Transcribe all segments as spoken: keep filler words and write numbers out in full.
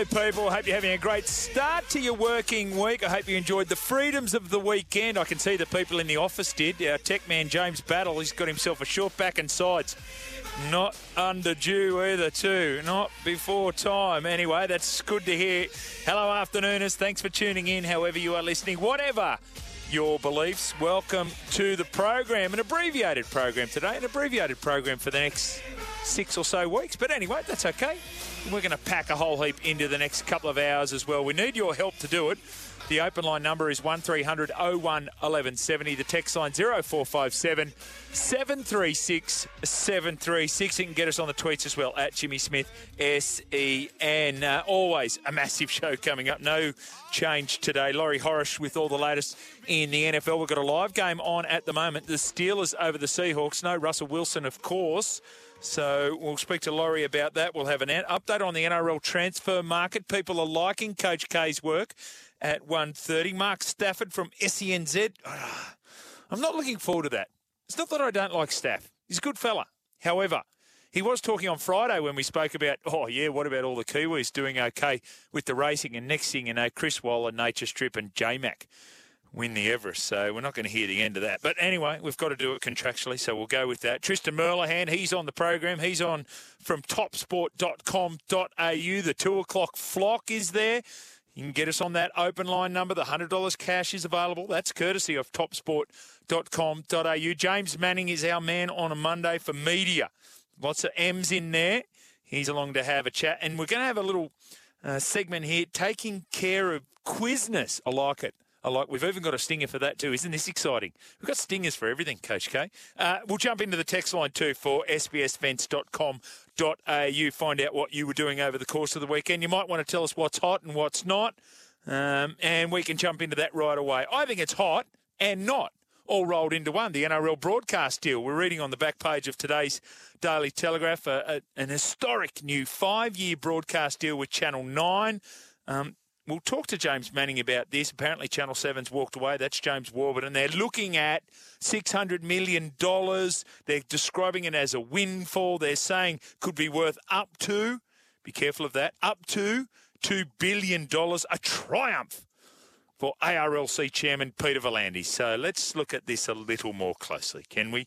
Hello, people. Hope you're having a great start to your working week. I hope you enjoyed the freedoms of the weekend. I can see the people in the office did. Our tech man, James Battle, he's got himself a short back and sides. Not under due either, too. Not before time. Anyway, that's good to hear. Hello, afternooners. Thanks for tuning in, however you are listening. Whatever your beliefs, welcome to the program. An abbreviated program today. An abbreviated program for the next six or so weeks. But anyway, that's okay. We're going to pack a whole heap into the next couple of hours as well. We need your help to do it. The open line number is one three hundred oh one eleven seventy. The text line zero four five seven seven three six seven three six. You can get us on the tweets as well, at Jimmy Smith S E N. Uh, always a massive show coming up. No change today. Laurie Horish with all the latest in the N F L. We've got a live game on at the moment. The Steelers over the Seahawks. No Russell Wilson, of course. So we'll speak to Laurie about that. We'll have an update on the N R L transfer market. People are liking Coach K's work at one thirty. Mark Stafford from S E N Z. I'm not looking forward to that. It's not that I don't like Staff. He's a good fella. However, he was talking on Friday when we spoke about, oh, yeah, what about all the Kiwis doing okay with the racing? And next thing you know, Chris Waller, Nature Strip and J-Mac win the Everest. So we're not going to hear the end of that. But anyway, we've got to do it contractually, so we'll go with that. Tristan Merlehan, he's on the program. He's on from top sport dot com dot a u. The two o'clock flock is there. You can get us on that open line number. The one hundred dollars cash is available. That's courtesy of top sport dot com dot a u. James Manning is our man on a Monday for media. Lots of M's in there. He's along to have a chat. And we're going to have a little uh, segment here, taking care of quizness. I like it. I like. We've even got a stinger for that too. Isn't this exciting? We've got stingers for everything, Coach K. Uh, we'll jump into the text line too for s b s fence dot com dot a u. Find out what you were doing over the course of the weekend. You might want to tell us what's hot and what's not, um, and we can jump into that right away. I think it's hot and not, all rolled into one. The N R L broadcast deal. We're reading on the back page of today's Daily Telegraph a, a, an historic new five-year broadcast deal with Channel nine. Um, We'll talk to James Manning about this. Apparently Channel seven's walked away. That's James Warburton. They're looking at six hundred million dollars. They're describing it as a windfall. They're saying could be worth up to, be careful of that, up to two billion dollars. A triumph for A R L C Chairman Peter V'landys. So let's look at this a little more closely, can we?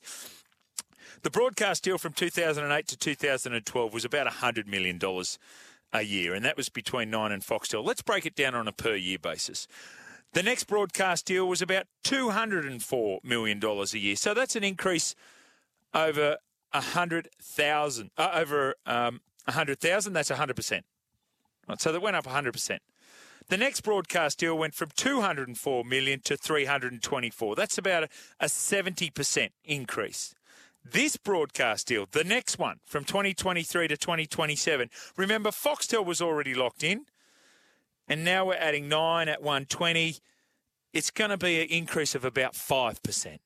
The broadcast deal from two thousand eight to two thousand twelve was about one hundred million dollars a year, and that was between Nine and Foxtel. Let's break it down on a per-year basis. The next broadcast deal was about two hundred four million dollars a year, so that's an increase over one hundred thousand dollars. Uh, over um, one hundred thousand dollars, that's one hundred percent. Right, so that went up one hundred percent. The next broadcast deal went from two hundred four million dollars to three hundred twenty-four. That's about a, a seventy percent increase. This broadcast deal, the next one, from twenty twenty-three to twenty twenty-seven. Remember, Foxtel was already locked in, and now we're adding nine at one twenty. It's going to be an increase of about five percent.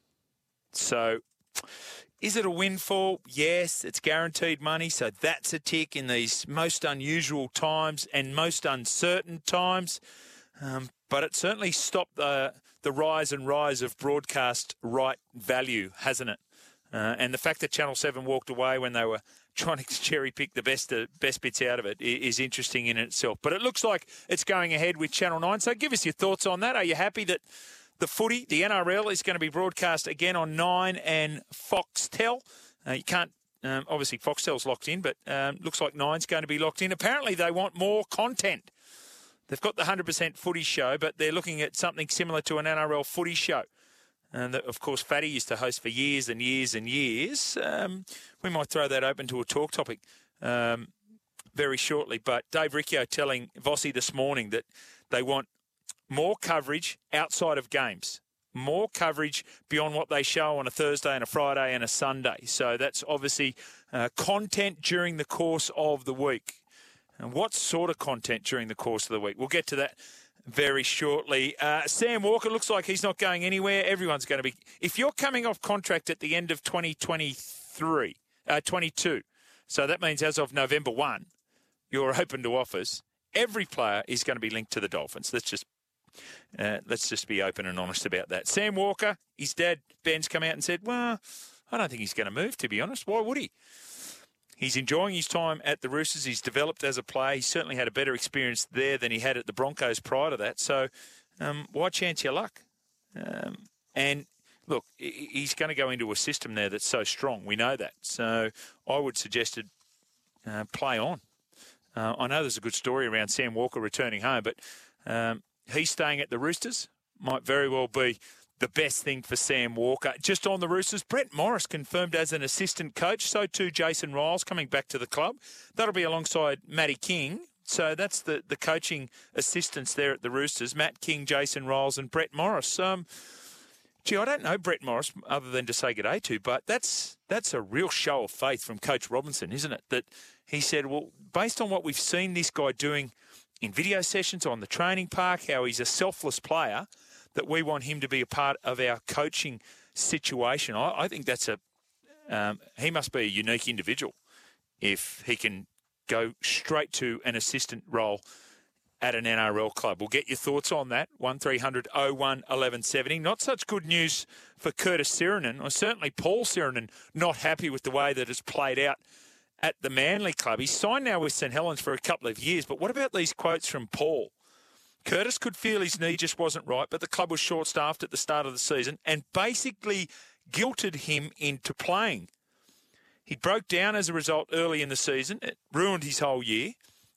So, is it a windfall? Yes, it's guaranteed money, so that's a tick in these most unusual times and most uncertain times. Um, but it certainly stopped the, the rise and rise of broadcast right value, hasn't it? Uh, and the fact that Channel seven walked away when they were trying to cherry-pick the best uh, best bits out of it is interesting in itself. But it looks like it's going ahead with Channel nine. So give us your thoughts on that. Are you happy that the footy, the N R L, is going to be broadcast again on nine and Foxtel? Uh, you can't, um, obviously Foxtel's locked in, but um, looks like nine's going to be locked in. Apparently they want more content. They've got the one hundred percent footy show, but they're looking at something similar to an N R L footy show. And that, of course, Fatty used to host for years and years and years. Um, we might throw that open to a talk topic um, very shortly. But Dave Riccio telling Vossi this morning that they want more coverage outside of games, more coverage beyond what they show on a Thursday and a Friday and a Sunday. So that's obviously uh, content during the course of the week. And what sort of content during the course of the week? We'll get to that very shortly. Uh, Sam Walker looks like he's not going anywhere. Everyone's going to be... If you're coming off contract at the end of twenty twenty-three, uh, twenty-two, so that means as of November first, you're open to offers, every player is going to be linked to the Dolphins. Let's just uh, let's just be open and honest about that. Sam Walker, his dad, Ben's come out and said, well, I don't think he's going to move, to be honest. Why would he? He's enjoying his time at the Roosters. He's developed as a player. He's certainly had a better experience there than he had at the Broncos prior to that. So um, why chance your luck? Um, and look, he's going to go into a system there that's so strong. We know that. So I would suggest it, uh, play on. Uh, I know there's a good story around Sam Walker returning home, but um, he's staying at the Roosters. Might very well be the best thing for Sam Walker. Just on the Roosters, Brett Morris confirmed as an assistant coach. So too Jason Riles coming back to the club. That'll be alongside Matty King. So that's the, the coaching assistants there at the Roosters. Matt King, Jason Riles and Brett Morris. Um, gee, I don't know Brett Morris other than to say good day to, but that's that's a real show of faith from Coach Robinson, isn't it? That he said, well, based on what we've seen this guy doing in video sessions on the training park, how he's a selfless player, that we want him to be a part of our coaching situation. I, I think that's a um, he must be a unique individual if he can go straight to an assistant role at an N R L club. We'll get your thoughts on that. one three hundred oh one eleven seventy. Not such good news for Curtis Sirenen, or certainly Paul Sirenen, not happy with the way that it's played out at the Manly club. He's signed now with St Helens for a couple of years, but what about these quotes from Paul? Curtis could feel his knee just wasn't right, but the club was short-staffed at the start of the season and basically guilted him into playing. He broke down as a result early in the season. It ruined his whole year.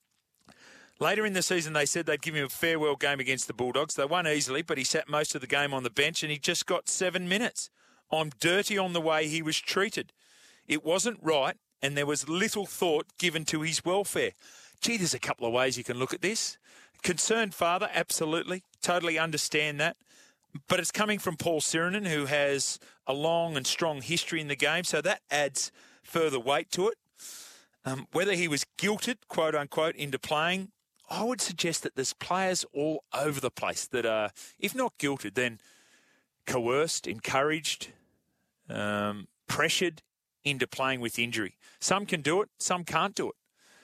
Later in the season, they said they'd give him a farewell game against the Bulldogs. They won easily, but he sat most of the game on the bench and he just got seven minutes. I'm dirty on the way he was treated. It wasn't right, and there was little thought given to his welfare. Gee, there's a couple of ways you can look at this. Concerned father, absolutely. Totally understand that. But it's coming from Paul Sirenen, who has a long and strong history in the game, so that adds further weight to it. Um, whether he was guilted, quote unquote, into playing, I would suggest that there's players all over the place that are, if not guilted, then coerced, encouraged, um, pressured into playing with injury. Some can do it, some can't do it.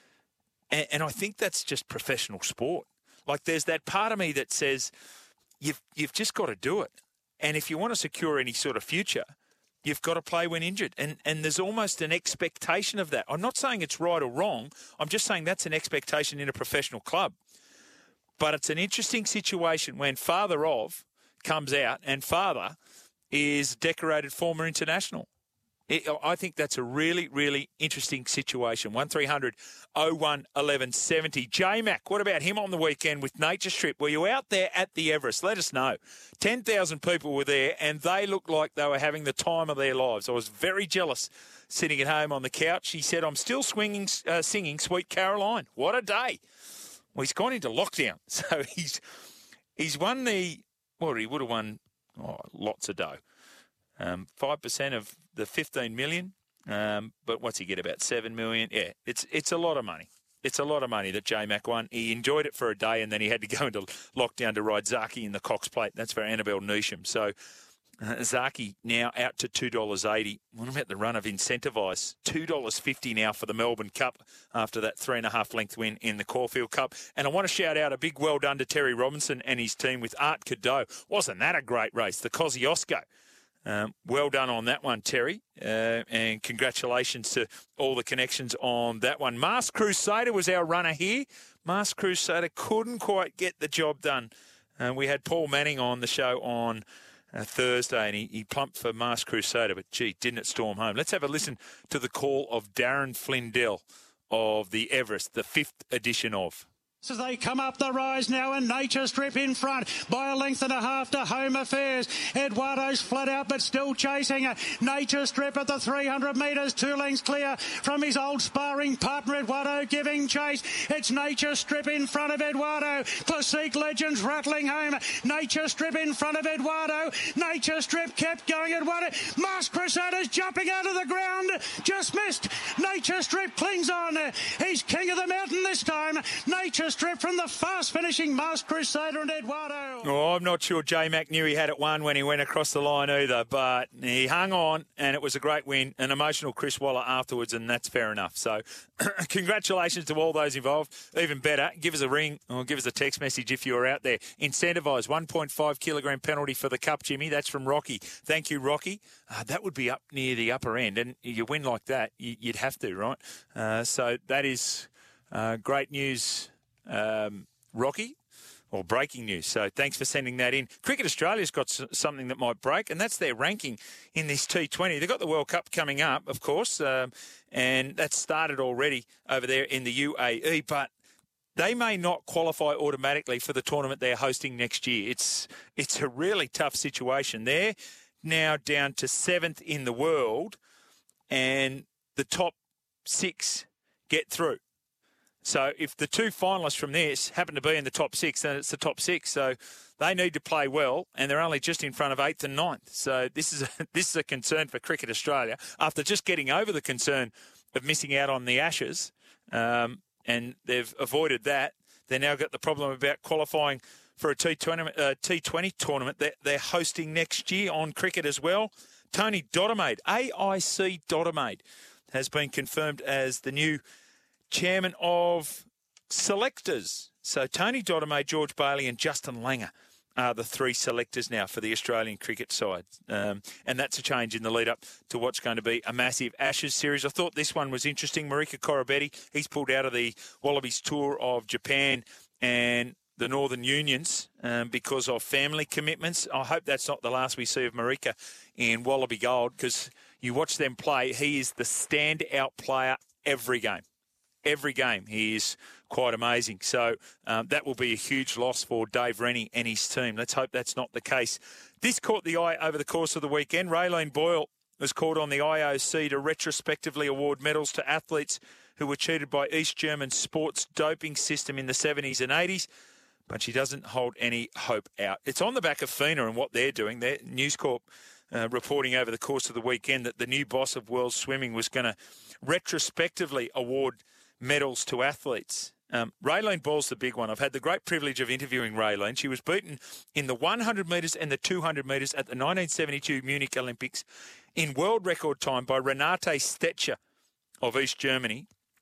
And, and I think that's just professional sport. Like, there's that part of me that says you've you've just got to do it. And if you want to secure any sort of future, you've got to play when injured. And and there's almost an expectation of that. I'm not saying it's right or wrong. I'm just saying that's an expectation in a professional club. But it's an interesting situation when father of comes out and father is decorated former international. It, I think that's a really, really interesting situation. one three hundred oh one eleven seventy. J-Mac, what about him on the weekend with Nature Strip? Were you out there at the Everest? Let us know. ten thousand people were there, and they looked like they were having the time of their lives. I was very jealous sitting at home on the couch. He said, I'm still swinging, uh, singing Sweet Caroline. What a day. Well, he's gone into lockdown. So he's he's won the, well, he would have won oh, lots of dough. Um, five percent of the fifteen million, um, but what's he get, about seven million? Yeah, it's it's a lot of money. It's a lot of money that J-Mac won. He enjoyed it for a day and then he had to go into lockdown to ride Zaki in the Cox Plate. That's for Annabelle Neesham. So uh, Zaki now out to two dollars eighty. What about the run of Incentivize? two dollars fifty now for the Melbourne Cup after that three and a half length win in the Caulfield Cup. And I want to shout out a big well done to Terry Robinson and his team with Art Cadeau. Wasn't that a great race? The Kosciuszko. Um, well done on that one, Terry, uh, and congratulations to all the connections on that one. Masked Crusader was our runner here. Masked Crusader couldn't quite get the job done. Uh, we had Paul Manning on the show on uh, Thursday, and he, he plumped for Masked Crusader, but, gee, didn't it storm home? Let's have a listen to the call of Darren Flindell of the Everest, the fifth edition of. As they come up the rise now, and Nature Strip in front by a length and a half to Home Affairs. Eduardo's flat out but still chasing. Nature Strip at the three hundred metres, two lengths clear from his old sparring partner Eduardo giving chase. It's Nature Strip in front of Eduardo. Classique Legends rattling home. Nature Strip in front of Eduardo. Nature Strip kept going. Eduardo. Masked Crusaders jumping out of the ground. Just missed. Nature Strip clings on. He's king of the mountain this time. Nature Nature Strip from the fast-finishing Masked Crusader and Eduardo. Oh, I'm not sure J-Mac knew he had it won when he went across the line either, but he hung on, and it was a great win. An emotional Chris Waller afterwards, and that's fair enough. So congratulations to all those involved. Even better, give us a ring or give us a text message if you're out there. Incentivise, one point five kilogram penalty for the Cup, Jimmy. That's from Rocky. Thank you, Rocky. Uh, that would be up near the upper end, and you win like that, you'd have to, right? Uh, so that is uh, great news, um, Rocky. Or breaking news. So thanks for sending that in. Cricket Australia's got something that might break, and that's their ranking in this T twenty. They've got the World Cup coming up, of course, um, and that's started already over there in the U A E, but they may not qualify automatically for the tournament they're hosting next year. It's it's a really tough situation. They're now down to seventh in the world, and the top six get through. So if the two finalists from this happen to be in the top six, then it's the top six. So they need to play well, and they're only just in front of eighth and ninth. So this is a, this is a concern for Cricket Australia. After just getting over the concern of missing out on the Ashes, um, and they've avoided that, they've now got the problem about qualifying for a T twenty, uh, T twenty tournament that they're hosting next year on cricket as well. Tony Dodemaide, A I C Dodemaide, has been confirmed as the new chairman of selectors. So Tony Dodemaide, George Bailey and Justin Langer are the three selectors now for the Australian cricket side. Um, and that's a change in the lead-up to what's going to be a massive Ashes series. I thought this one was interesting. Marika Korobetti, he's pulled out of the Wallabies tour of Japan and the Northern Unions um, because of family commitments. I hope that's not the last we see of Marika in Wallaby Gold, because you watch them play, he is the standout player every game. Every game, he is quite amazing. So um, that will be a huge loss for Dave Rennie and his team. Let's hope that's not the case. This caught the eye over the course of the weekend. Raylene Boyle was called on the I O C to retrospectively award medals to athletes who were cheated by East German sports doping system in the seventies and eighties, but she doesn't hold any hope out. It's on the back of FINA and what they're doing. Their News Corp uh, reporting over the course of the weekend that the new boss of World Swimming was going to retrospectively award medals to athletes. Um, Raylene Boyle's the big one. I've had the great privilege of interviewing Raylene. She was beaten in the one hundred metres and the two hundred metres at the nineteen seventy-two Munich Olympics in world record time by Renate Stecher of East Germany.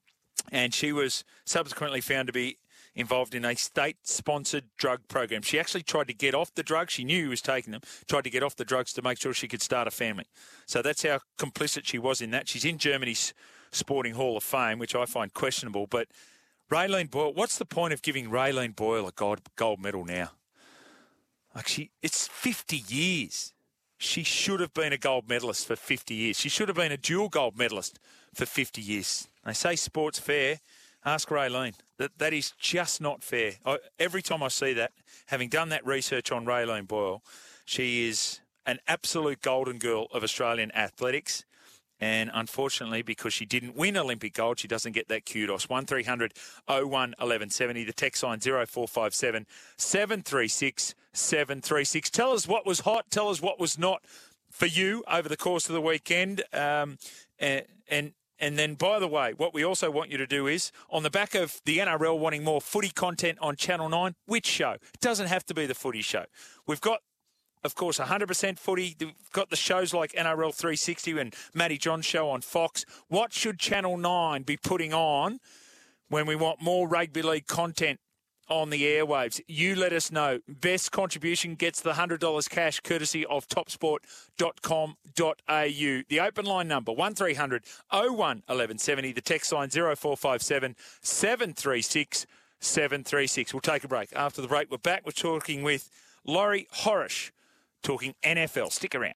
And she was subsequently found to be involved in a state-sponsored drug program. She actually tried to get off the drugs. She knew he was taking them, tried to get off the drugs to make sure she could start a family. So that's how complicit she was in that. She's in Germany's Sporting Hall of Fame, which I find questionable. But Raylene Boyle, what's the point of giving Raylene Boyle a gold, gold medal now? Like she, it's fifty years. She should have been a gold medalist for fifty years. She should have been a dual gold medalist for fifty years. They say sport's fair. Ask Raylene. That, that is just not fair. I, every time I see that, having done that research on Raylene Boyle, she is an absolute golden girl of Australian athletics. And unfortunately, because she didn't win Olympic gold, she doesn't get that kudos. one three hundred oh one eleven seventy. The text line zero four five seven seven three six seven three six. Tell us what was hot. Tell us what was not for you over the course of the weekend. Um, and, and and then, by the way, what we also want you to do is, on the back of the N R L wanting more footy content on Channel nine, which show? It doesn't have to be the footy show. We've got, of course, one hundred percent footy. We've got the shows like N R L three sixty and Matty John's show on Fox. What should Channel nine be putting on when we want more rugby league content on the airwaves? You let us know. Best contribution gets the one hundred dollars cash courtesy of top sport dot com dot a u. The open line number, one three hundred oh one eleven seventy. The text line zero four five seven seven three six seven three six. We'll take a break. After the break, we're back. We're talking with Laurie Horish, talking N F L. Stick around.